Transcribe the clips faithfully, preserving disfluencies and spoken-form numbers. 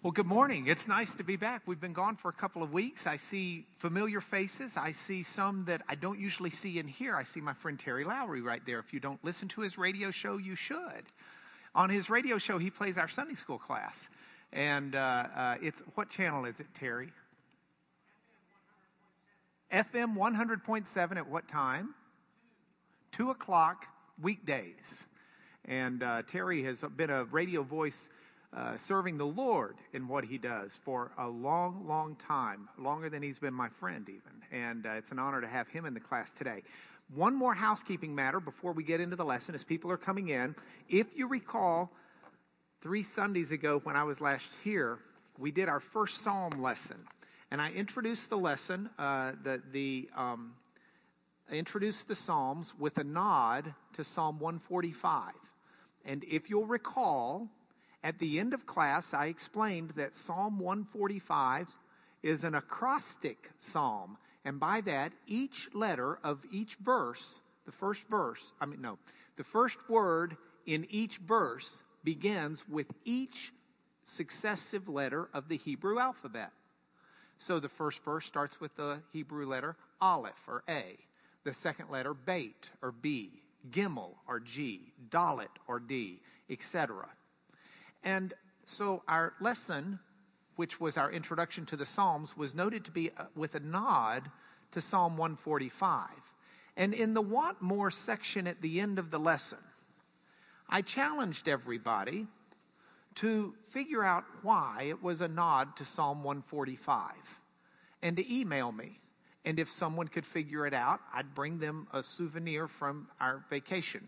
Well, good morning. It's nice to be back. We've been gone for a couple of weeks. I see familiar faces. I see some that I don't usually see in here. I see my friend Terry Lowry right there. If you don't listen to his radio show, you should. On his radio show, he plays our Sunday school class. And uh, uh, it's, what channel is it, Terry? F M one hundred point seven at what time? Two o'clock weekdays. And uh, Terry has been a radio voice Uh, serving the Lord in what he does for a long, long time, longer than he's been my friend even. And uh, it's an honor to have him in the class today. One more housekeeping matter before we get into the lesson as people are coming in. If you recall, three Sundays ago when I was last here, we did our first Psalm lesson. And I introduced the lesson, uh, the, the um, I introduced the Psalms with a nod to Psalm one forty-five. And if you'll recall, at the end of class, I explained that Psalm one forty-five is an acrostic psalm. And by that, each letter of each verse, the first verse, I mean, no, the first word in each verse begins with each successive letter of the Hebrew alphabet. So the first verse starts with the Hebrew letter Aleph, or A. The second letter, Beit, or B. Gimel, or G. Dalet, or D, et cetera. And so our lesson, which was our introduction to the Psalms, was noted to be with a nod to Psalm one forty-five. And in the Want More section at the end of the lesson, I challenged everybody to figure out why it was a nod to Psalm one forty-five and to email me. And if someone could figure it out, I'd bring them a souvenir from our vacation.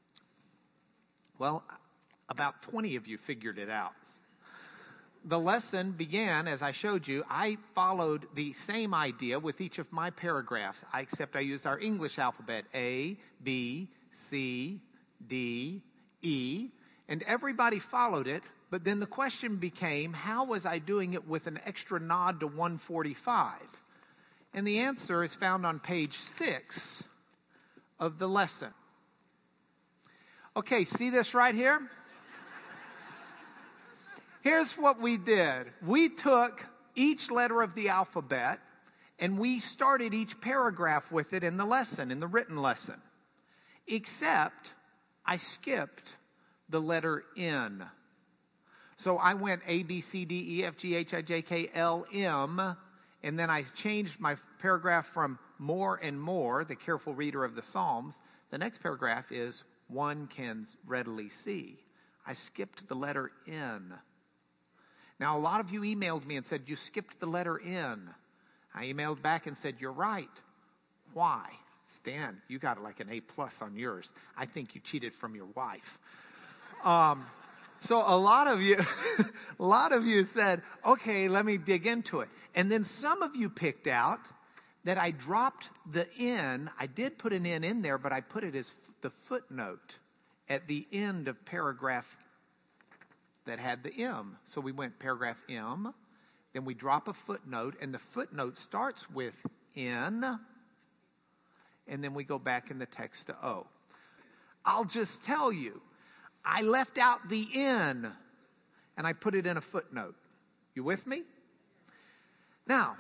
Well, about twenty of you figured it out. The lesson began, as I showed you, I followed the same idea with each of my paragraphs, except I used our English alphabet, A, B, C, D, E, and everybody followed it, but then the question became, how was I doing it with an extra nod to one forty-five? And the answer is found on page six of the lesson. Okay, see this right here? Here's what we did. We took each letter of the alphabet and we started each paragraph with it in the lesson, in the written lesson. Except I skipped the letter N. So I went A, B, C, D, E, F, G, H, I, J, K, L, M. And then I changed my paragraph from more and more, the careful reader of the Psalms. The next paragraph is one can readily see. I skipped the letter N. Now, a lot of you emailed me and said, you skipped the letter N. I emailed back and said, you're right. Why? Stan, you got like an A plus on yours. I think you cheated from your wife. Um, so a lot of you, a lot of you said, okay, let me dig into it. And then some of you picked out that I dropped the N. I did put an N in there, but I put it as f- the footnote at the end of paragraph that had the M. So we went paragraph M, then we drop a footnote, and the footnote starts with N, and then we go back in the text to O. I'll just tell you, I left out the N, and I put it in a footnote. You with me? Now,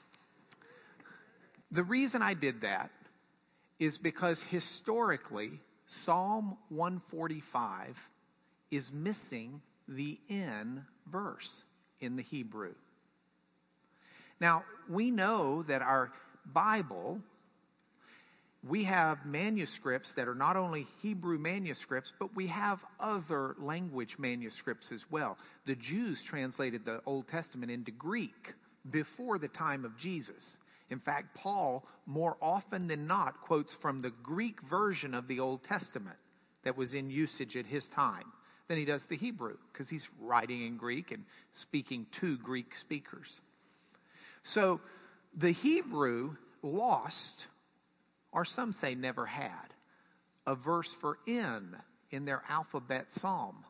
the reason I did that is because historically, Psalm one forty-five is missing the N verse in the Hebrew. Now, we know that our Bible, we have manuscripts that are not only Hebrew manuscripts, but we have other language manuscripts as well. The Jews translated the Old Testament into Greek before the time of Jesus. In fact, Paul, more often than not, quotes from the Greek version of the Old Testament that was in usage at his time than he does the Hebrew, because he's writing in Greek and speaking to Greek speakers. So the Hebrew lost, or some say never had, a verse for N in their alphabet psalm.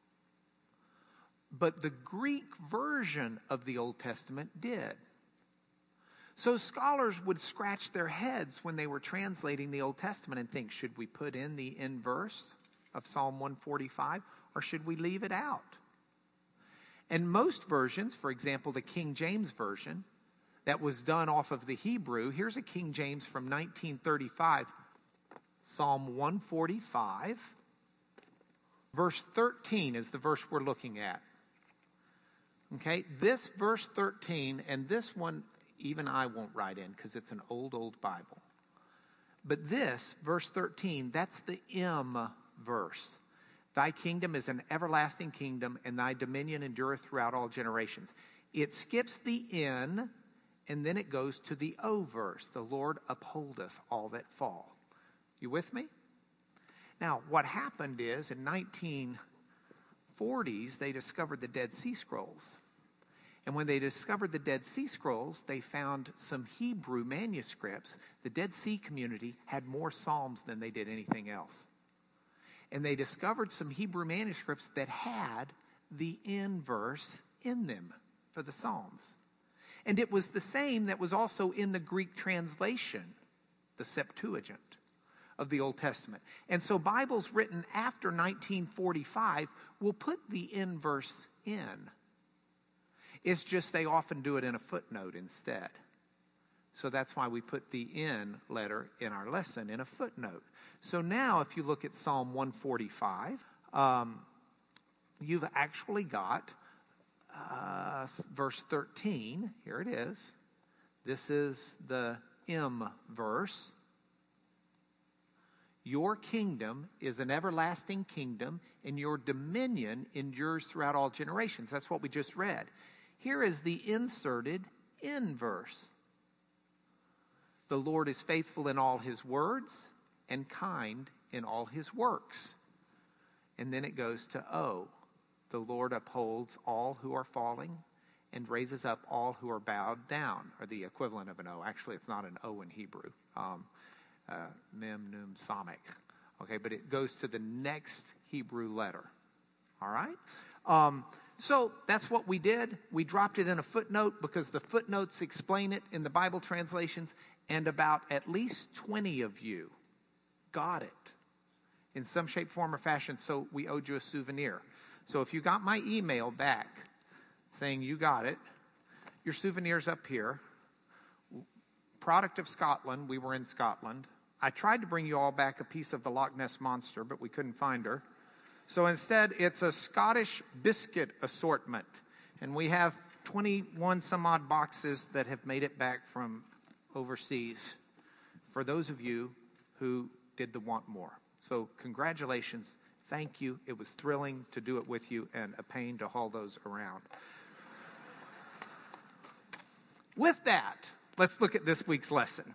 But the Greek version of the Old Testament did. So scholars would scratch their heads when they were translating the Old Testament and think, should we put in the N verse of Psalm one forty-five, or should we leave it out? And most versions, for example, the King James Version, that was done off of the Hebrew. Here's a King James from nineteen thirty-five, Psalm one forty-five. Verse thirteen is the verse we're looking at. Okay, this verse thirteen, and this one, even I won't write in because it's an old, old Bible. But this, verse thirteen, that's the M verse. Thy kingdom is an everlasting kingdom, and thy dominion endureth throughout all generations. It skips the N, and then it goes to the O verse. The Lord upholdeth all that fall. You with me? Now, what happened is, in nineteen forties, they discovered the Dead Sea Scrolls. And when they discovered the Dead Sea Scrolls, they found some Hebrew manuscripts. The Dead Sea community had more Psalms than they did anything else. And they discovered some Hebrew manuscripts that had the N verse in them for the Psalms. And it was the same that was also in the Greek translation, the Septuagint of the Old Testament. And so Bibles written after nineteen forty-five will put the N verse in. It's just they often do it in a footnote instead. So that's why we put the N letter in our lesson in a footnote. So now if you look at Psalm one forty-five, um, you've actually got uh, verse thirteen. Here it is. This is the M verse. Your kingdom is an everlasting kingdom, and your dominion endures throughout all generations. That's what we just read. Here is the inserted in verse. The Lord is faithful in all his words and kind in all his works. And then it goes to O. The Lord upholds all who are falling and raises up all who are bowed down, or the equivalent of an O. Actually, it's not an O in Hebrew. Um, uh, mem, num, samek. Okay, but it goes to the next Hebrew letter. All right? Um, so that's what we did. We dropped it in a footnote because the footnotes explain it in the Bible translations, and about at least twenty of you got it in some shape, form, or fashion, so we owed you a souvenir. So if you got my email back saying you got it, your souvenir's up here. Product of Scotland. We were in Scotland. I tried to bring you all back a piece of the Loch Ness Monster, but we couldn't find her. So instead, it's a Scottish biscuit assortment. And we have twenty-one some odd boxes that have made it back from overseas for those of you who did the want more. So congratulations. Thank you. It was thrilling to do it with you and a pain to haul those around. With that, let's look at this week's lesson.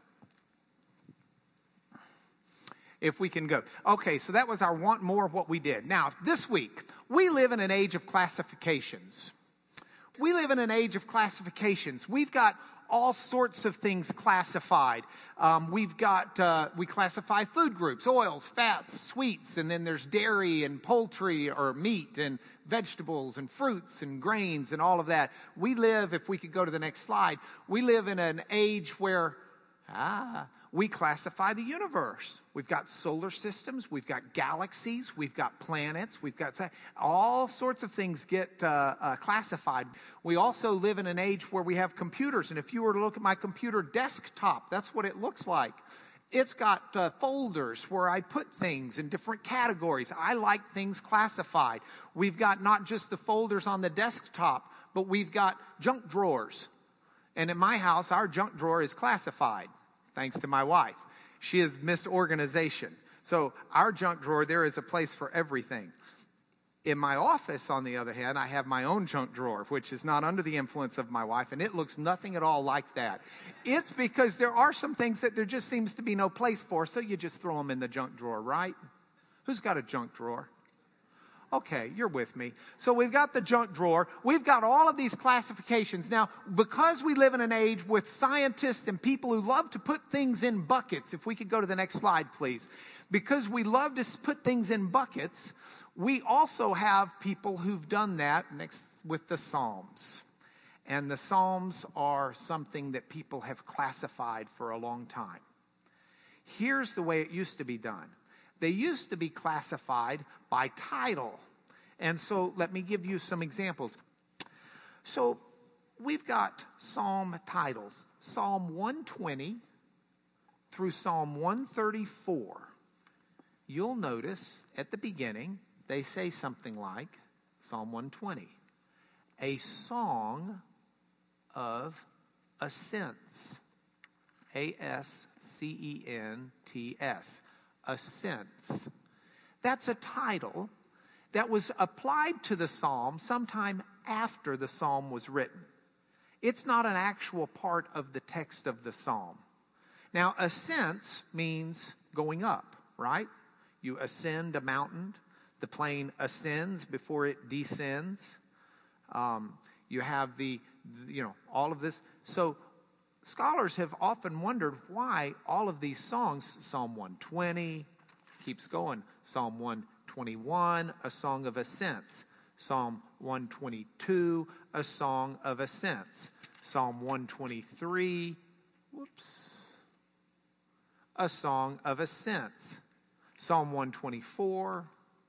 If we can go. Okay, so that was our want more of what we did. Now, this week, we live in an age of classifications. We live in an age of classifications. We've got all sorts of things classified. Um, we've got, uh, we classify food groups, oils, fats, sweets, and then there's dairy and poultry or meat and vegetables and fruits and grains and all of that. We live, if we could go to the next slide, we live in an age where, ah, we classify the universe. We've got solar systems, we've got galaxies, we've got planets, we've got all sorts of things get uh, uh, classified. We also live in an age where we have computers, and if you were to look at my computer desktop, that's what it looks like. It's got uh, folders where I put things in different categories. I like things classified. We've got not just the folders on the desktop, but we've got junk drawers. And in my house, our junk drawer is classified. Thanks to my wife. She is Miss Organization. So our junk drawer, there is a place for everything. In my office, on the other hand, I have my own junk drawer, which is not under the influence of my wife, and it looks nothing at all like that. It's because there are some things that there just seems to be no place for, so you just throw them in the junk drawer, right? Who's got a junk drawer? Okay, you're with me. So we've got the junk drawer. We've got all of these classifications. Now, because we live in an age with scientists and people who love to put things in buckets, if we could go to the next slide, please. Because we love to put things in buckets, we also have people who've done that next with the Psalms. And the Psalms are something that people have classified for a long time. Here's the way it used to be done. They used to be classified by title. And so let me give you some examples. So we've got psalm titles, Psalm one twenty through Psalm one thirty-four. You'll notice at the beginning, they say something like Psalm one twenty, a song of ascents. A S C E N T S. Ascents. That's a title that was applied to the psalm sometime after the psalm was written. It's not an actual part of the text of the psalm. Now, ascents means going up, right? You ascend a mountain. The plane ascends before it descends. Um, you have the, you know, all of this. So scholars have often wondered why all of these songs, Psalm one twenty, keeps going, Psalm one twenty-one, a song of ascents, Psalm one twenty-two, a song of ascents, Psalm one twenty-three, whoops, a song of ascents, Psalm one twenty-four,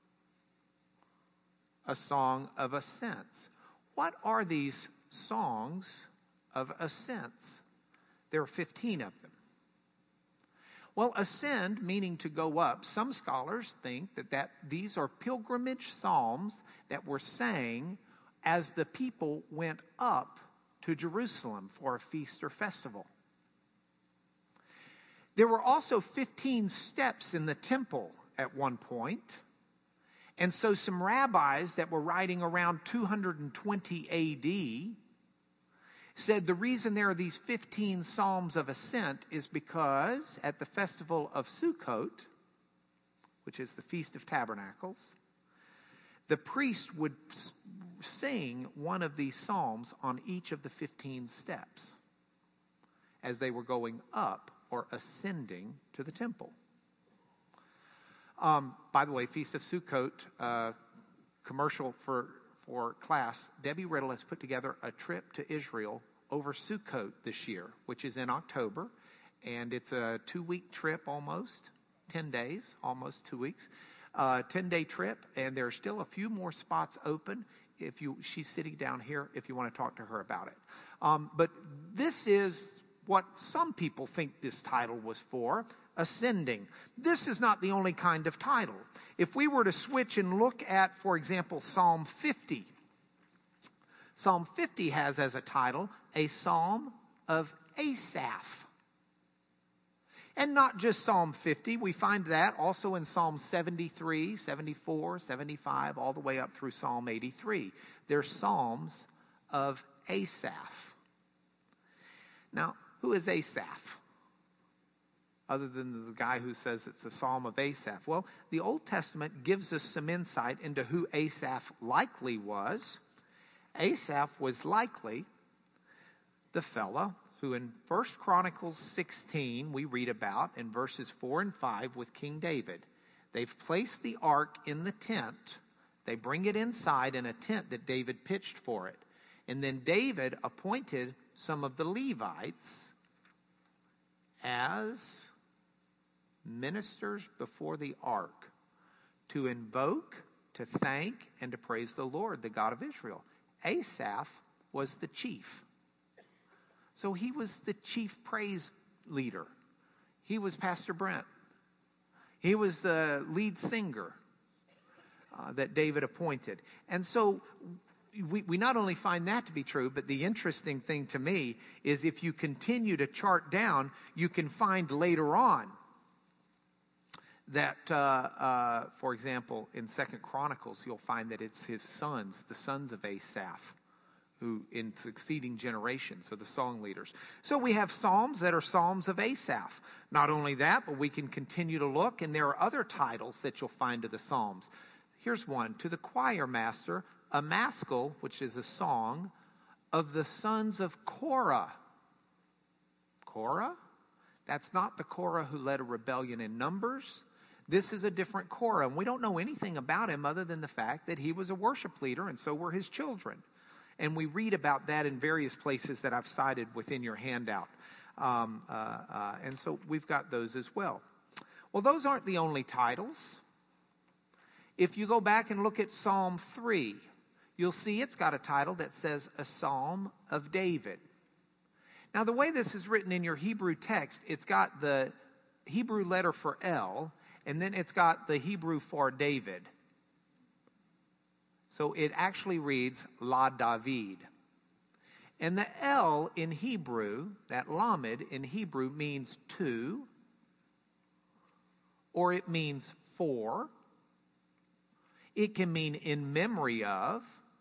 a song of ascents. What are these songs of ascents? There are fifteen of them. Well, ascend, meaning to go up, some scholars think that, that these are pilgrimage psalms that were sang as the people went up to Jerusalem for a feast or festival. There were also fifteen steps in the temple at one point. And so some rabbis that were writing around two hundred twenty A D said the reason there are these fifteen psalms of ascent is because at the festival of Sukkot, which is the Feast of Tabernacles, the priest would sing one of these psalms on each of the fifteen steps as they were going up or ascending to the temple. Um, by the way, Feast of Sukkot, uh, commercial for, for class, Debbie Riddle has put together a trip to Israel over Sukkot this year, which is in October, and it's a two-week trip almost, ten days, almost two weeks, uh, ten-day trip, and there are still a few more spots open. If you, she's sitting down here if you want to talk to her about it. Um, but this is what some people think this title was for, ascending. This is not the only kind of title. If we were to switch and look at, for example, Psalm fifty, Psalm fifty has as a title, a psalm of Asaph. And not just Psalm fifty, we find that also in Psalm seventy-three, seventy-four, seventy-five, all the way up through Psalm eighty-three. They're psalms of Asaph. Now, who is Asaph? Other than the guy who says it's a psalm of Asaph. Well, the Old Testament gives us some insight into who Asaph likely was. Asaph was likely the fellow who in First Chronicles sixteen we read about in verses four and five with King David. They've placed the ark in the tent. They bring it inside in a tent that David pitched for it. And then David appointed some of the Levites as ministers before the ark to invoke, to thank, and to praise the Lord, the God of Israel. Asaph was the chief. So he was the chief praise leader. He was Pastor Brent. He was the lead singer uh, that David appointed. And so we, we not only find that to be true, but the interesting thing to me is if you continue to chart down, you can find later on that, uh, uh, for example, in Second Chronicles, you'll find that it's his sons, the sons of Asaph, who in succeeding generations are the song leaders. So we have psalms that are psalms of Asaph. Not only that, but we can continue to look, and there are other titles that you'll find to the psalms. Here's one, to the choir master, a maskil, which is a song, of the sons of Korah. Korah? That's not the Korah who led a rebellion in Numbers. This is a different Korah, and we don't know anything about him other than the fact that he was a worship leader, and so were his children. And we read about that in various places that I've cited within your handout. Um, uh, uh, and so we've got those as well. Well, those aren't the only titles. If you go back and look at Psalm three, you'll see it's got a title that says a Psalm of David. Now, the way this is written in your Hebrew text, it's got the Hebrew letter for El, and then it's got the Hebrew for David. So it actually reads La David. And the El in Hebrew, that Lamed in Hebrew, means to, or it means for. It can mean in memory of.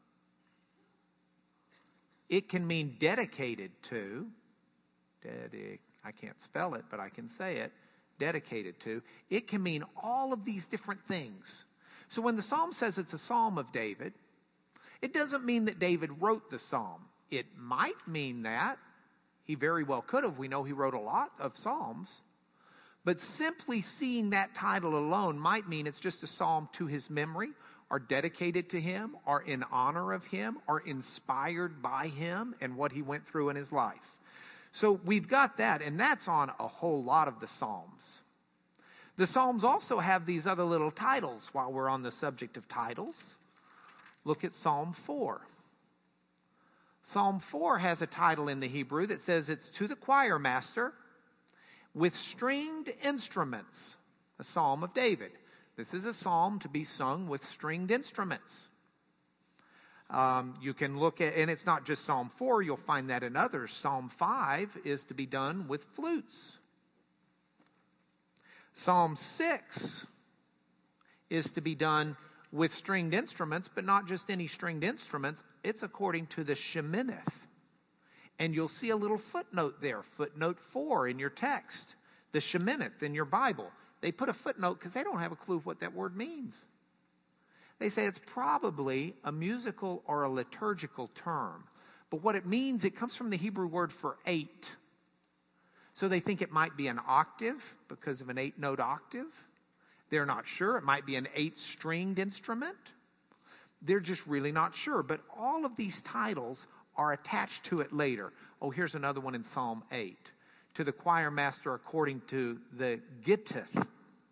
It can mean dedicated to. Dedi- I can't spell it, but I can say it. Dedicated to. It can mean all of these different things. So when the psalm says it's a psalm of David, it doesn't mean that David wrote the psalm. It might mean that. He very well could have. We know he wrote a lot of psalms. But simply seeing that title alone might mean it's just a psalm to his memory, or dedicated to him, or in honor of him, or inspired by him and what he went through in his life. So we've got that, and that's on a whole lot of the Psalms. The Psalms also have these other little titles while we're on the subject of titles. Look at Psalm four. Psalm four has a title in the Hebrew that says it's to the choir master with stringed instruments, a psalm of David. This is a psalm to be sung with stringed instruments. Um, you can look at, and it's not just Psalm four, you'll find that in others. Psalm five is to be done with flutes. Psalm six is to be done with stringed instruments, but not just any stringed instruments. It's according to the Sheminith. And you'll see a little footnote there, footnote four in your text, the Sheminith in your Bible. They put a footnote because they don't have a clue what that word means. They say it's probably a musical or a liturgical term. But what it means, it comes from the Hebrew word for eight. So they think it might be an octave because of an eight-note octave. They're not sure. It might be an eight-stringed instrument. They're just really not sure. But all of these titles are attached to it later. Oh, here's another one in Psalm eight. To the choir master according to the gittith.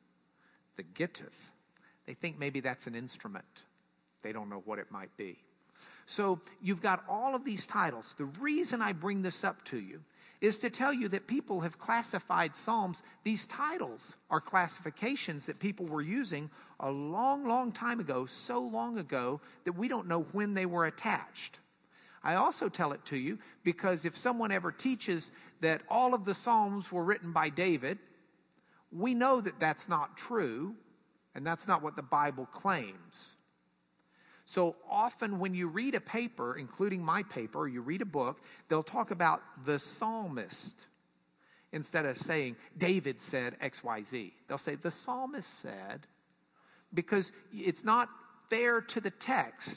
The gittith. They think maybe that's an instrument. They don't know what it might be. So you've got all of these titles. The reason I bring this up to you is to tell you that people have classified psalms. These titles are classifications that people were using a long, long time ago, so long ago that we don't know when they were attached. I also tell it to you because if someone ever teaches that all of the psalms were written by David, we know that that's not true, and that's not what the Bible claims. So often when you read a paper, including my paper, or you read a book, they'll talk about the psalmist instead of saying David said X Y Z. They'll say the psalmist said, because it's not fair to the text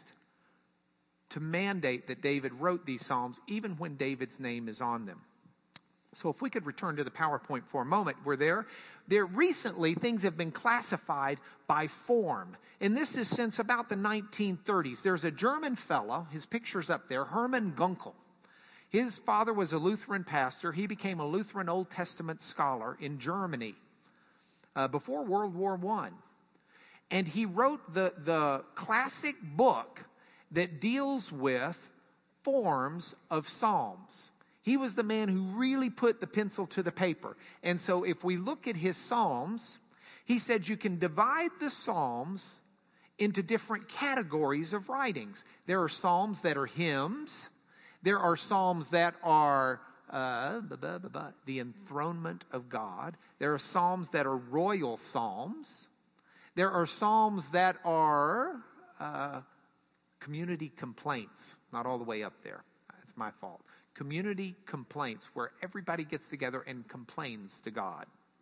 to mandate that David wrote these psalms even when David's name is on them. So if we could return to the PowerPoint for a moment, we're there. There recently, things have been classified by form. And this is since about the nineteen thirties. There's a German fellow, his picture's up there, Hermann Gunkel. His father was a Lutheran pastor. He became a Lutheran Old Testament scholar in Germany uh, before World War One. And he wrote the, the classic book that deals with forms of psalms. He was the man who really put the pencil to the paper. And so if we look at his psalms, he said you can divide the psalms into different categories of writings. There are psalms that are hymns. There are psalms that are uh, blah, blah, blah, blah, the enthronement of God. There are psalms that are royal psalms. There are psalms that are uh, community complaints. Not all the way up there. That's my fault. Community complaints, where everybody gets together and complains to God.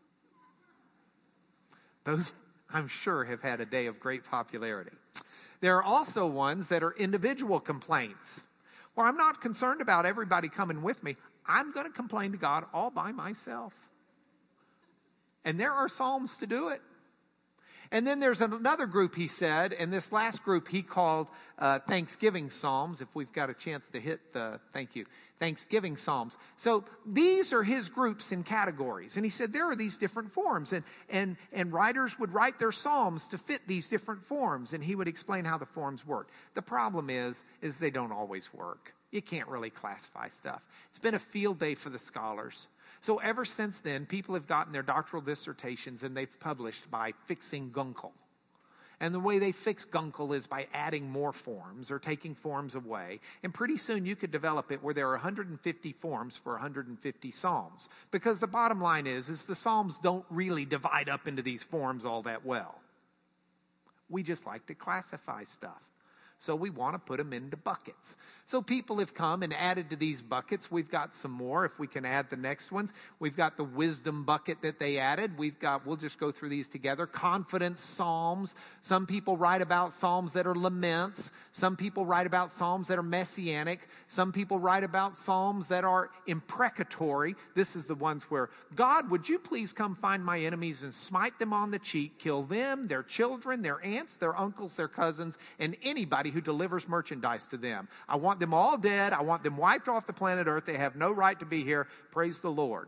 Those, I'm sure, have had a day of great popularity. There are also ones that are individual complaints, where I'm not concerned about everybody coming with me. I'm going to complain to God all by myself. And there are psalms to do it. And then there's another group, he said, and this last group he called uh, Thanksgiving Psalms, if we've got a chance to hit the, thank you, Thanksgiving Psalms. So these are his groups in categories. And he said there are these different forms, and, and, and writers would write their psalms to fit these different forms, and he would explain how the forms work. The problem is, is they don't always work. You can't really classify stuff. It's been a field day for the scholars. So ever since then, people have gotten their doctoral dissertations and they've published by fixing Gunkel. And the way they fix Gunkel is by adding more forms or taking forms away. And pretty soon you could develop it where there are one hundred fifty forms for one hundred fifty psalms. Because the bottom line is, is the psalms don't really divide up into these forms all that well. We just like to classify stuff. So we want to put them into buckets. So people have come and added to these buckets. We've got some more if we can add the next ones. We've got the wisdom bucket that they added. We've got, we'll just go through these together. Confidence psalms. Some people write about psalms that are laments. Some people write about psalms that are messianic. Some people write about psalms that are imprecatory. This is the ones where, God, would you please come find my enemies and smite them on the cheek, kill them, their children, their aunts, their uncles, their cousins, and anybody who delivers merchandise to them. I want them all dead. I want them wiped off the planet Earth. They have no right to be here. Praise the Lord.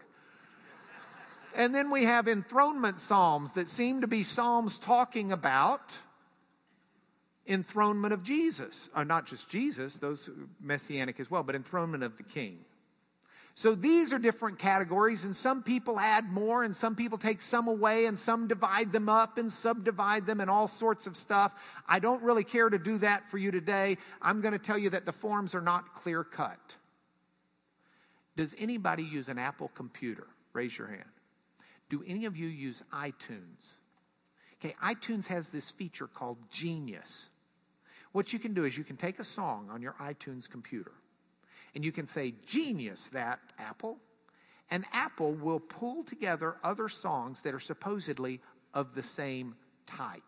And then we have enthronement psalms that seem to be psalms talking about enthronement of Jesus. Or not just Jesus, those messianic as well, but enthronement of the king. So these are different categories, and some people add more, and some people take some away, and some divide them up and subdivide them and all sorts of stuff. I don't really care to do that for you today. I'm going to tell you that the forms are not clear-cut. Does anybody use an Apple computer? Raise your hand. Do any of you use iTunes? Okay, iTunes has this feature called Genius. What you can do is you can take a song on your iTunes computer, and you can say, Genius, that Apple. And Apple will pull together other songs that are supposedly of the same type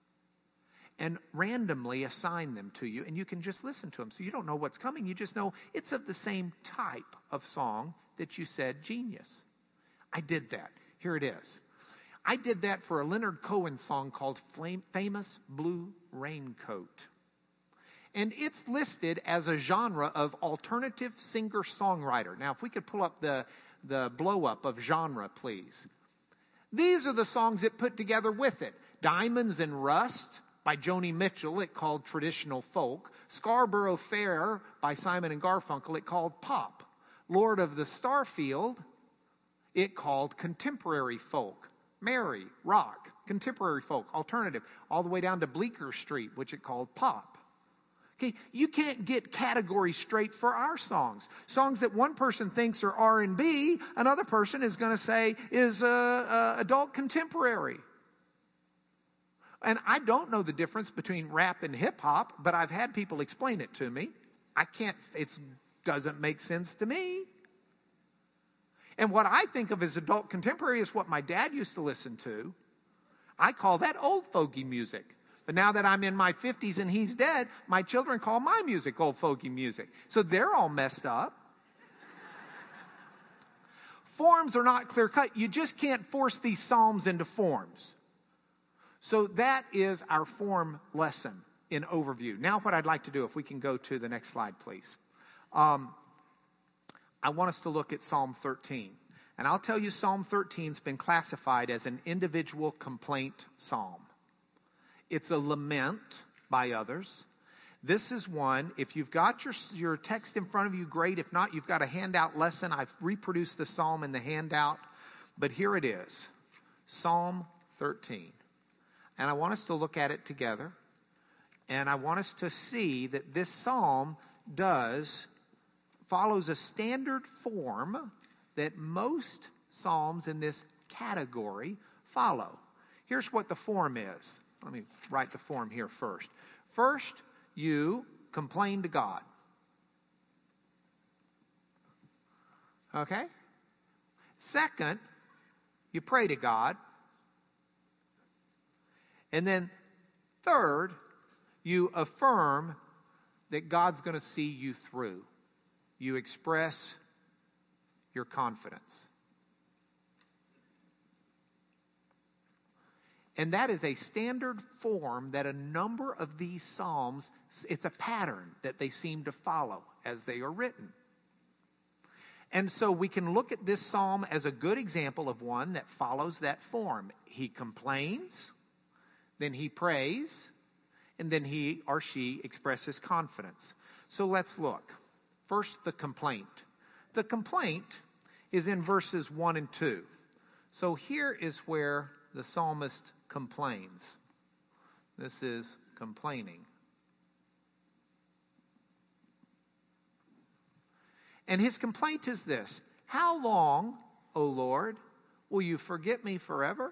and randomly assign them to you. And you can just listen to them. So you don't know what's coming. You just know it's of the same type of song that you said, Genius. I did that. Here it is. I did that for a Leonard Cohen song called Famous Blue Raincoat. And it's listed as a genre of alternative singer-songwriter. Now, if we could pull up the, the blow-up of genre, please. These are the songs it put together with it. Diamonds and Rust by Joni Mitchell, it called traditional folk. Scarborough Fair by Simon and Garfunkel, it called pop. Lord of the Starfield, it called contemporary folk. Mary, rock, contemporary folk, alternative. All the way down to Bleecker Street, which it called pop. Okay, you can't get categories straight for our songs. Songs that one person thinks are R and B, another person is going to say is uh, uh, adult contemporary. And I don't know the difference between rap and hip hop, but I've had people explain it to me. I can't, it doesn't make sense to me. And what I think of as adult contemporary is what my dad used to listen to. I call that old fogey music. But now that I'm in my fifties and he's dead, my children call my music old fogey music. So they're all messed up. Forms are not clear-cut. You just can't force these psalms into forms. So that is our form lesson in overview. Now what I'd like to do, if we can go to the next slide, please. Um, I want us to look at Psalm thirteen. And I'll tell you, Psalm thirteen has been classified as an individual complaint psalm. It's a lament by others. This is one, if you've got your, your text in front of you, great. If not, you've got a handout lesson. I've reproduced the psalm in the handout. But here it is, Psalm thirteen. And I want us to look at it together. And I want us to see that this psalm does, follows a standard form that most psalms in this category follow. Here's what the form is. Let me write the form here first. First, you complain to God. Okay? Second, you pray to God. And then third, you affirm that God's going to see you through. You express your confidence. And that is a standard form that a number of these psalms, it's a pattern that they seem to follow as they are written. And so we can look at this psalm as a good example of one that follows that form. He complains, then he prays, and then he or she expresses confidence. So let's look. First, the complaint. The complaint is in verses one and two. So here is where the psalmist complains. This is complaining. And his complaint is this: how long, O Lord, will you forget me forever?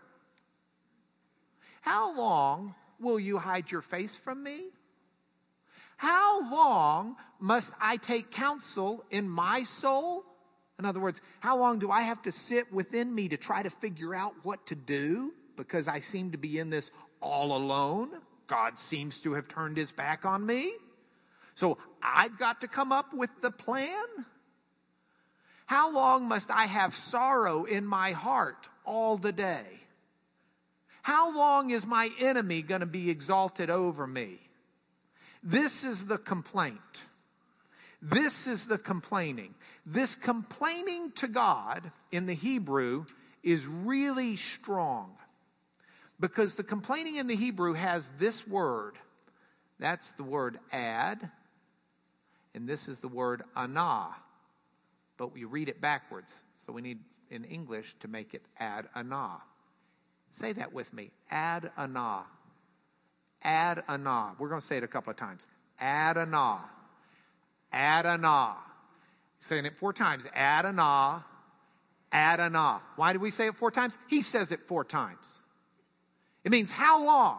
How long will you hide your face from me? How long must I take counsel in my soul? In other words, how long do I have to sit within me to try to figure out what to do? Because I seem to be in this all alone. God seems to have turned his back on me. So I've got to come up with the plan. How long must I have sorrow in my heart all the day? How long is my enemy going to be exalted over me? This is the complaint. This is the complaining. This complaining to God in the Hebrew is really strong, because the complaining in the Hebrew has this word. That's the word ad, and this is the word anah. But we read it backwards, so we need in English to make it ad anah. Say that with me. Ad anah. Ad anah. We're going to say it a couple of times. Ad anah. Ad anah. Saying it four times. Ad anah. Ad anah. Why do we say it four times? He says it four times. It means how long?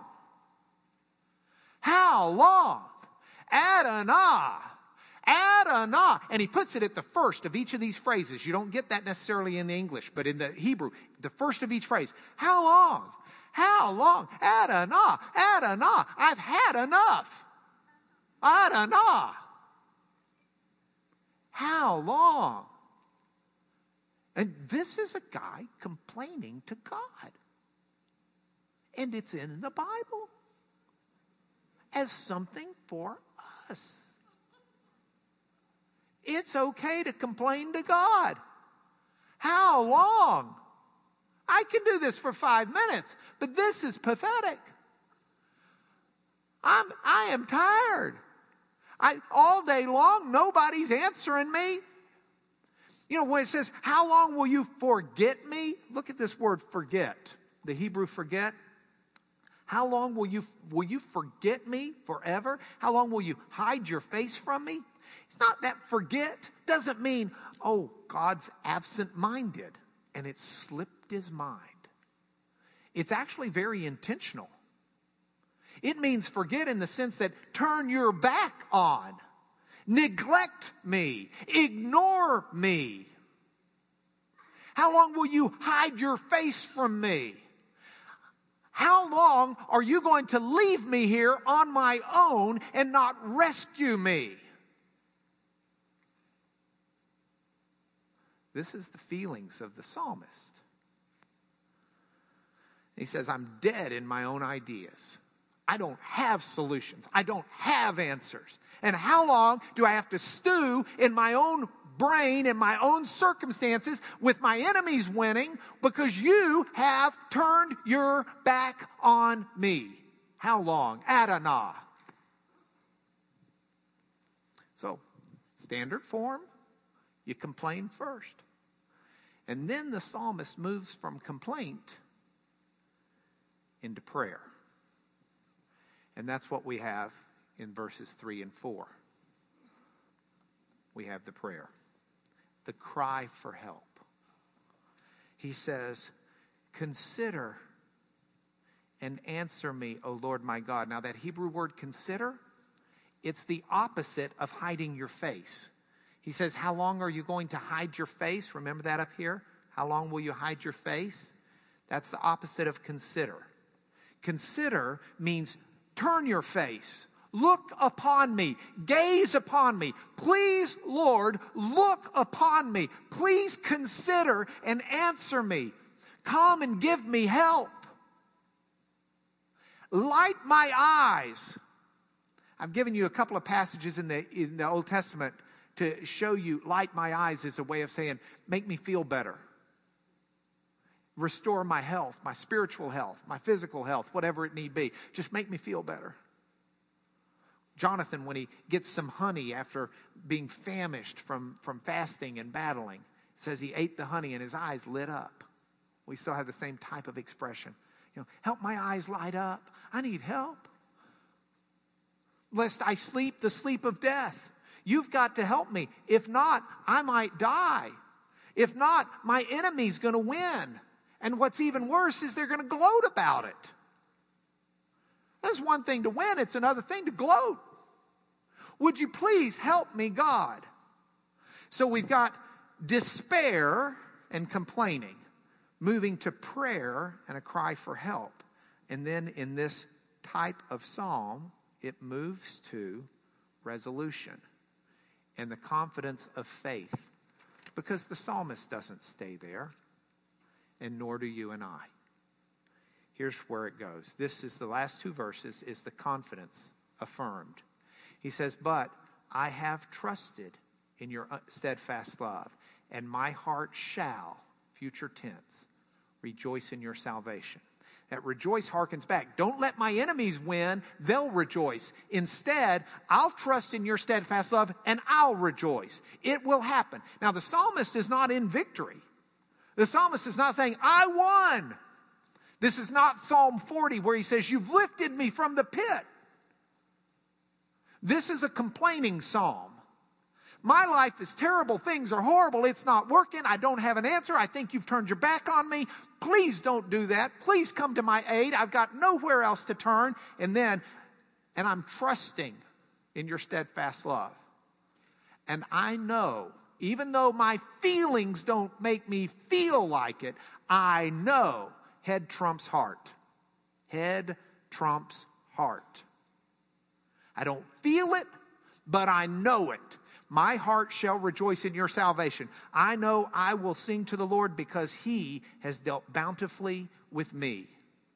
How long? Ad anah. Ad anah. And he puts it at the first of each of these phrases. You don't get that necessarily in the English, but in the Hebrew, the first of each phrase. How long? How long? Ad anah. Ad anah. I've had enough. Ad anah. How long? And this is a guy complaining to God. And it's in the Bible as something for us. It's okay to complain to God. How long? I can do this for five minutes, but this is pathetic. I'm, I am tired. I, all day long, nobody's answering me. You know, when it says, how long will you forget me? Look at this word forget. The Hebrew forget. How long will you, will you forget me forever? How long will you hide your face from me? It's not that forget doesn't mean, oh, God's absent-minded and it slipped his mind. It's actually very intentional. It means forget in the sense that turn your back on, neglect me, ignore me. How long will you hide your face from me? How long are you going to leave me here on my own and not rescue me? This is the feelings of the psalmist. He says, I'm dead in my own ideas. I don't have solutions. I don't have answers. And how long do I have to stew in my own brain and my own circumstances with my enemies winning because you have turned your back on me? How long? Adonai. So, standard form, you complain first. And then the psalmist moves from complaint into prayer. And that's what we have in verses three and four. We have the prayer, the cry for help. He says, consider and answer me, O Lord my God. Now that Hebrew word consider, it's the opposite of hiding your face. He says, how long are you going to hide your face? Remember that up here? How long will you hide your face? That's the opposite of consider. Consider means turn your face. Look upon me. Gaze upon me. Please, Lord, look upon me. Please consider and answer me. Come and give me help. Light my eyes. I've given you a couple of passages in the, in the Old Testament to show you light my eyes is a way of saying, make me feel better. Restore my health, my spiritual health, my physical health, whatever it need be. Just make me feel better. Jonathan, when he gets some honey after being famished from, from fasting and battling, says he ate the honey and his eyes lit up. We still have the same type of expression. You know, help my eyes light up. I need help. Lest I sleep the sleep of death. You've got to help me. If not, I might die. If not, my enemy's going to win. And what's even worse is they're going to gloat about it. That's one thing to win. It's another thing to gloat. Would you please help me, God? So we've got despair and complaining, moving to prayer and a cry for help. And then in this type of psalm, it moves to resolution and the confidence of faith. Because the psalmist doesn't stay there, and nor do you and I. Here's where it goes. This is the last two verses, is the confidence affirmed. He says, but I have trusted in your steadfast love, and my heart shall, future tense, rejoice in your salvation. That rejoice harkens back. Don't let my enemies win. They'll rejoice. Instead, I'll trust in your steadfast love and I'll rejoice. It will happen. Now, the psalmist is not in victory. The psalmist is not saying, I won. This is not Psalm forty where he says, you've lifted me from the pit. This is a complaining psalm. My life is terrible. Things are horrible. It's not working. I don't have an answer. I think you've turned your back on me. Please don't do that. Please come to my aid. I've got nowhere else to turn. And then, and I'm trusting in your steadfast love. And I know, even though my feelings don't make me feel like it, I know head trumps heart. Head trumps heart. I don't feel it, but I know it. My heart shall rejoice in your salvation. I know I will sing to the Lord because he has dealt bountifully with me.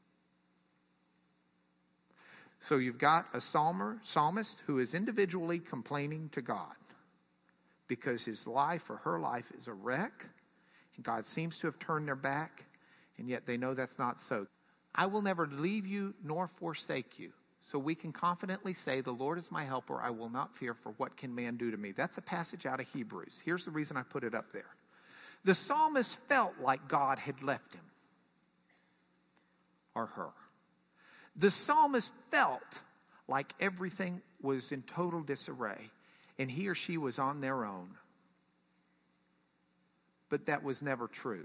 So you've got a psalmer, psalmist who is individually complaining to God because his life or her life is a wreck. And God seems to have turned their back, and yet they know that's not so. I will never leave you nor forsake you. So we can confidently say, the Lord is my helper. I will not fear, for what can man do to me? That's a passage out of Hebrews. Here's the reason I put it up there. The psalmist felt like God had left him or her. The psalmist felt like everything was in total disarray and he or she was on their own. But that was never true.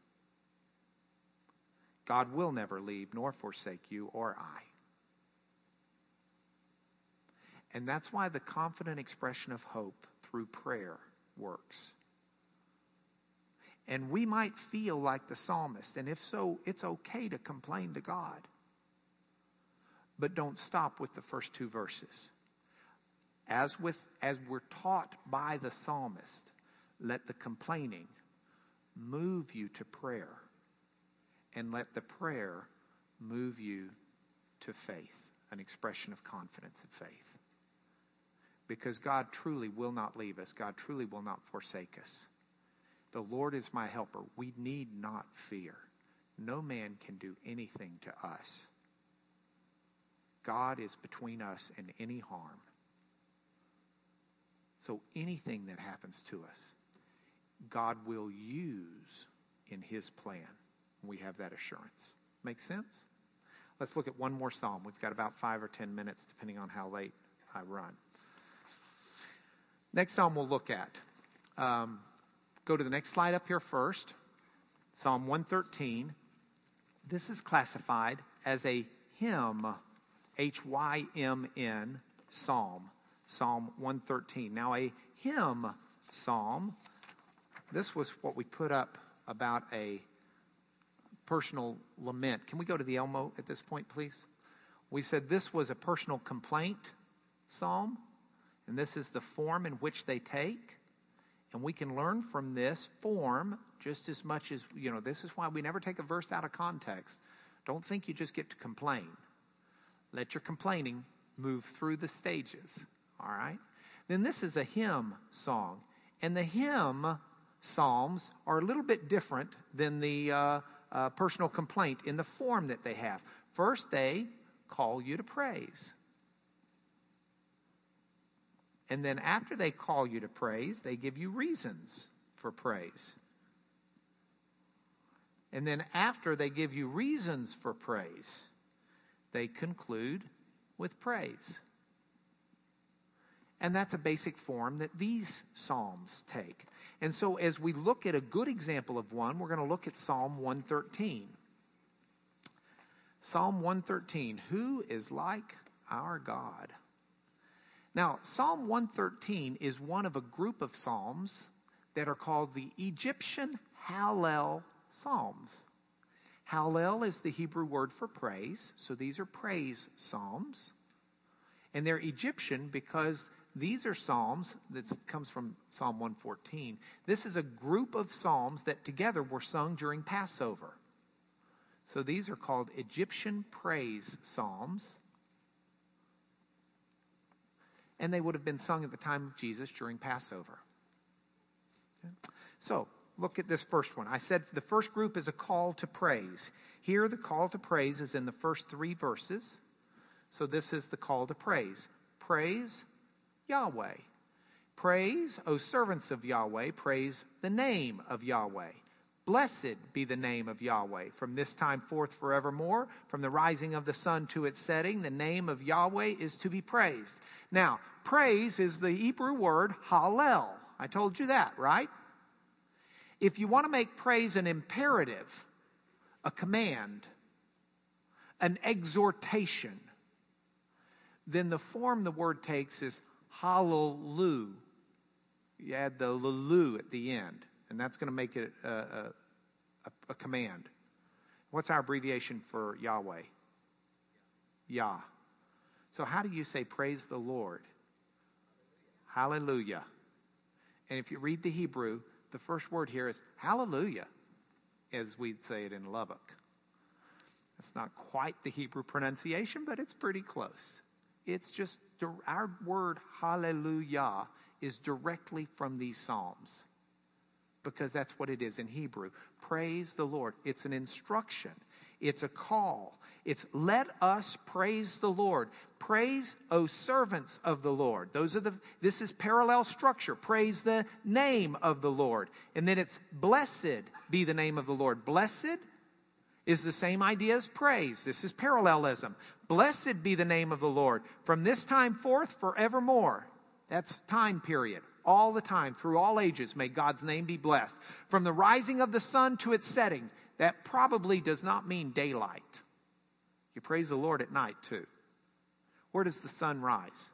God will never leave nor forsake you or I. And that's why the confident expression of hope through prayer works. And we might feel like the psalmist, and if so, it's okay to complain to God. But don't stop with the first two verses. As with as we're taught by the psalmist, let the complaining move you to prayer, and let the prayer move you to faith, an expression of confidence and faith. Because God truly will not leave us. God truly will not forsake us. The Lord is my helper. We need not fear. No man can do anything to us. God is between us and any harm. So anything that happens to us, God will use in his plan. We have that assurance. Make sense? Let's look at one more psalm. We've got about five or ten minutes, depending on how late I run. Next psalm we'll look at. Um, go to the next slide up here first. Psalm one thirteen. This is classified as a hymn, H Y M N, psalm. Psalm one thirteen. Now a hymn psalm, this was what we put up about a personal lament. Can we go to the Elmo at this point, please? We said this was a personal complaint psalm. And this is the form in which they take. And we can learn from this form just as much as, you know, this is why we never take a verse out of context. Don't think you just get to complain. Let your complaining move through the stages, all right? Then this is a hymn song. And the hymn psalms are a little bit different than the uh, uh, personal complaint in the form that they have. First, they call you to praise. And then after they call you to praise, they give you reasons for praise. And then after they give you reasons for praise, they conclude with praise. And that's a basic form that these psalms take. And so as we look at a good example of one, we're going to look at Psalm one thirteen. Psalm one thirteen, who is like our God? Now, Psalm one thirteen is one of a group of psalms that are called the Egyptian Hallel Psalms. Hallel is the Hebrew word for praise, so these are praise psalms. And they're Egyptian because these are psalms that comes from Psalm one fourteen. This is a group of psalms that together were sung during Passover. So these are called Egyptian praise psalms. And they would have been sung at the time of Jesus during Passover. Okay. So, look at this first one. I said the first group is a call to praise. Here, the call to praise is in the first three verses. So this is the call to praise. Praise Yahweh. Praise, O servants of Yahweh, praise the name of Yahweh. Blessed be the name of Yahweh from this time forth forevermore. From the rising of the sun to its setting, the name of Yahweh is to be praised. Now, praise is the Hebrew word hallel. I told you that, right? If you want to make praise an imperative, a command, an exhortation, then the form the word takes is hallelu. You add the lulu at the end, and that's going to make it a, a, a command. What's our abbreviation for Yahweh? Yah. So how do you say praise the Lord? Hallelujah. And if you read the Hebrew, the first word here is hallelujah, as we'd say it in Lubbock. It's not quite the Hebrew pronunciation, but it's pretty close. It's just, our word hallelujah is directly from these psalms, because that's what it is in Hebrew. Praise the Lord. It's an instruction. It's a call. It's let us praise the Lord. Praise, O servants of the Lord. Those are the, this is parallel structure. Praise the name of the Lord. And then it's blessed be the name of the Lord. Blessed is the same idea as praise. This is parallelism. Blessed be the name of the Lord. From this time forth forevermore. That's time period. All the time, through all ages, may God's name be blessed. From the rising of the sun to its setting. That probably does not mean daylight. You praise the Lord at night too. Where does the sun rise?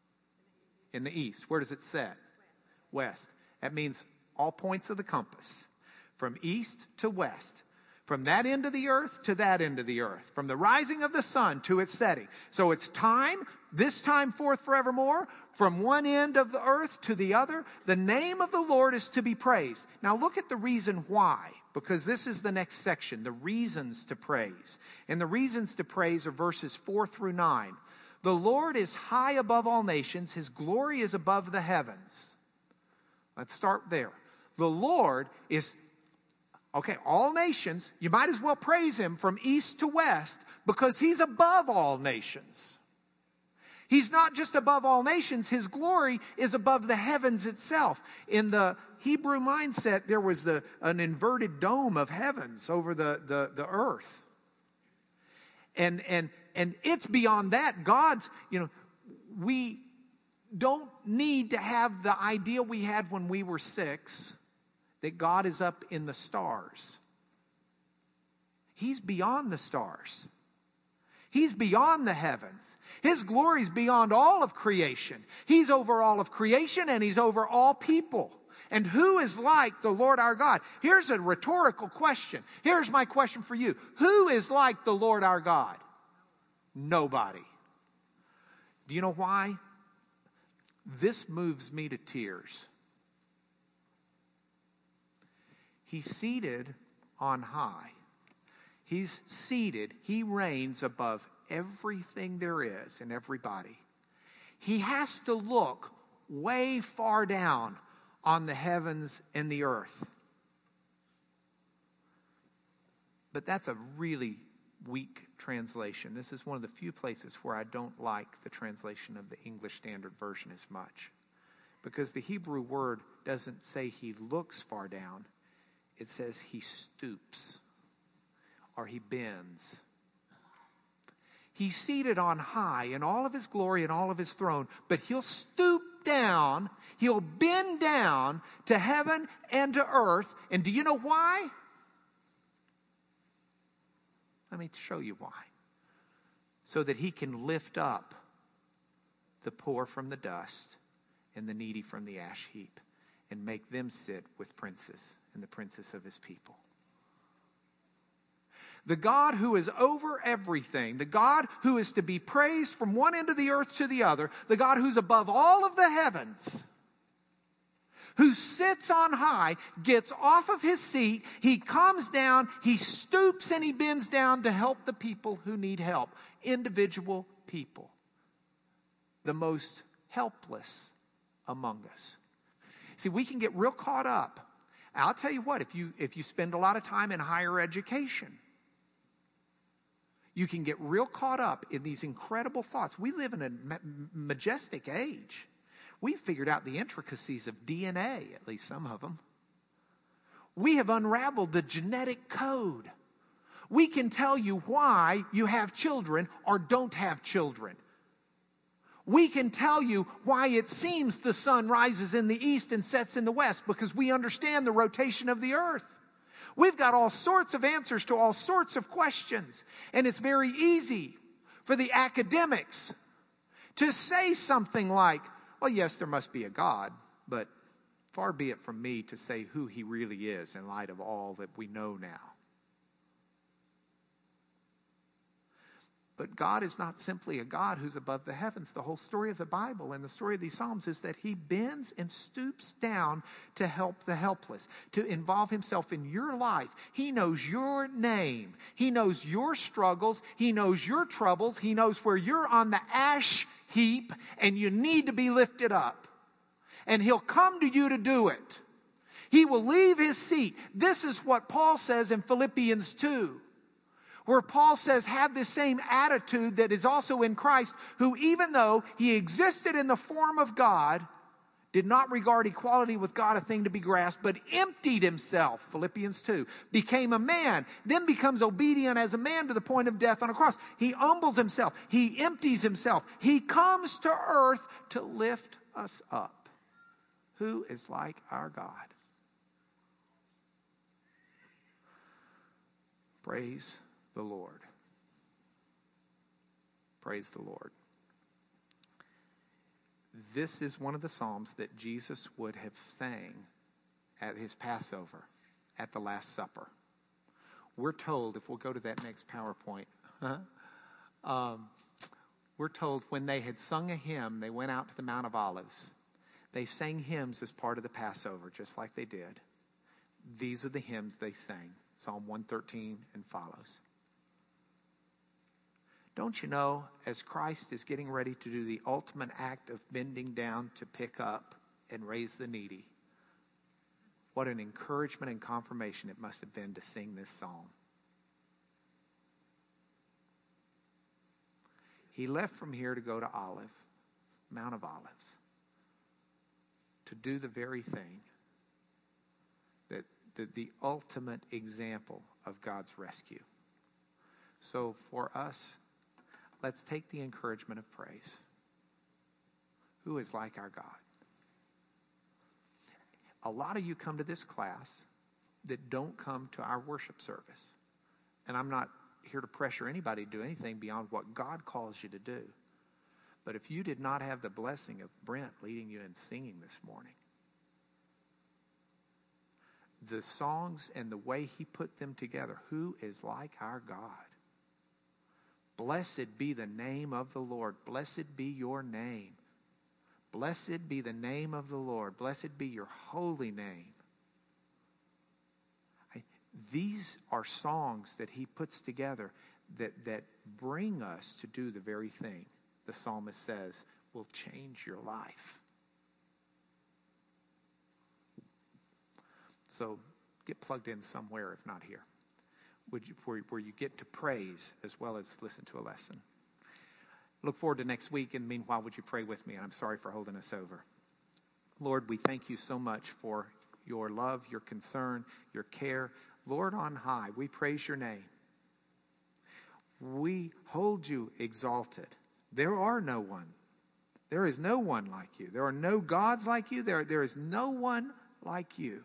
In the east. Where does it set? West. That means all points of the compass. From east to west. From that end of the earth to that end of the earth. From the rising of the sun to its setting. So it's time, this time forth forevermore. From one end of the earth to the other. The name of the Lord is to be praised. Now look at the reason why. Because this is the next section. The reasons to praise. And the reasons to praise are verses four through nine. The Lord is high above all nations. His glory is above the heavens. Let's start there. The Lord is, okay, all nations. You might as well praise Him from east to west because He's above all nations. He's not just above all nations. His glory is above the heavens itself. In the Hebrew mindset, there was the, an inverted dome of heavens over the, the, the earth. And, and, and it's beyond that. God's, you know, we don't need to have the idea we had when we were six that God is up in the stars. He's beyond the stars. He's beyond the heavens. His glory is beyond all of creation. He's over all of creation and He's over all people. And who is like the Lord our God? Here's a rhetorical question. Here's my question for you. Who is like the Lord our God? Nobody. Do you know why? This moves me to tears. He's seated on high. He's seated. He reigns above everything there is and everybody, he has to look way far down on the heavens and the earth. But that's a really weak translation. This is one of the few places where I don't like the translation of the English Standard Version as much. Because the Hebrew word doesn't say he looks far down. It says he stoops or he bends. He's seated on high in all of his glory and all of his throne, but he'll stoop down, he'll bend down to heaven and to earth. And do you know why? Let me show you why. So that he can lift up the poor from the dust and the needy from the ash heap and make them sit with princes and the princes of his people. The God who is over everything, the God who is to be praised from one end of the earth to the other, the God who's above all of the heavens, who sits on high, gets off of his seat, he comes down, he stoops and he bends down to help the people who need help. Individual people. The most helpless among us. See, we can get real caught up. I'll tell you what, if you, if you spend a lot of time in higher education, you can get real caught up in these incredible thoughts. We live in a ma- majestic age. We've figured out the intricacies of D N A, at least some of them. We have unraveled the genetic code. We can tell you why you have children or don't have children. We can tell you why it seems the sun rises in the east and sets in the west, because we understand the rotation of the earth. We've got all sorts of answers to all sorts of questions. And it's very easy for the academics to say something like, well, yes, there must be a God, but far be it from me to say who he really is in light of all that we know now. But God is not simply a God who's above the heavens. The whole story of the Bible and the story of these Psalms is that he bends and stoops down to help the helpless, to involve himself in your life. He knows your name. He knows your struggles. He knows your troubles. He knows where you're on the ash heap and you need to be lifted up. And he'll come to you to do it. He will leave his seat. This is what Paul says in Philippians two. Where Paul says, have the same attitude that is also in Christ, who even though he existed in the form of God, did not regard equality with God a thing to be grasped, but emptied himself, Philippians two, became a man, then becomes obedient as a man to the point of death on a cross. He humbles himself. He empties himself. He comes to earth to lift us up. Who is like our God? Praise the Lord. Praise the Lord. This is one of the Psalms that Jesus would have sang at his Passover, at the Last Supper. We're told, if we'll go to that next PowerPoint, huh? um, we're told when they had sung a hymn, they went out to the Mount of Olives. They sang hymns as part of the Passover, just like they did. These are the hymns they sang, Psalm one thirteen and follows. Don't you know, as Christ is getting ready to do the ultimate act of bending down to pick up and raise the needy, what an encouragement and confirmation it must have been to sing this psalm. He left from here to go to Olive, Mount of Olives, to do the very thing that, that the ultimate example of God's rescue. So for us, let's take the encouragement of praise. Who is like our God? A lot of you come to this class that don't come to our worship service. And I'm not here to pressure anybody to do anything beyond what God calls you to do. But if you did not have the blessing of Brent leading you in singing this morning, the songs and the way he put them together, who is like our God? Blessed be the name of the Lord. Blessed be your name. Blessed be the name of the Lord. Blessed be your holy name. I, these are songs that he puts together that, that bring us to do the very thing the psalmist says will change your life. So get plugged in somewhere, if not here, Would you, where, where you get to praise as well as listen to a lesson. Look forward to next week, and meanwhile, would you pray with me? And I'm sorry for holding us over. Lord, we thank you so much for your love, your concern, your care. Lord on high, we praise your name. We hold you exalted. There are no one. There is no one like you. There are no gods like you. There, there is no one like you.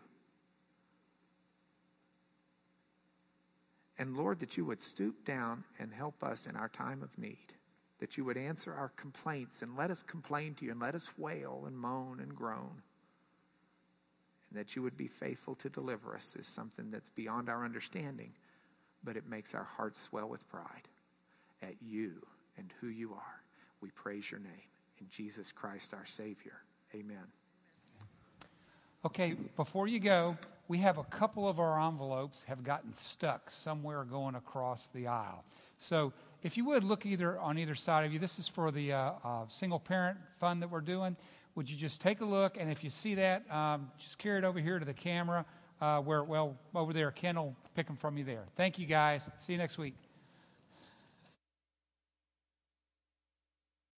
And Lord, that you would stoop down and help us in our time of need. That you would answer our complaints and let us complain to you and let us wail and moan and groan. And that you would be faithful to deliver us is something that's beyond our understanding, but it makes our hearts swell with pride at you and who you are. We praise your name. In Jesus Christ, our Savior. Amen. Okay, before you go, we have a couple of our envelopes have gotten stuck somewhere going across the aisle. So if you would look either on either side of you, this is for the uh, uh, single parent fund that we're doing. Would you just take a look, and if you see that, um, just carry it over here to the camera, uh, where, well, over there, Ken will pick them from you there. Thank you, guys. See you next week.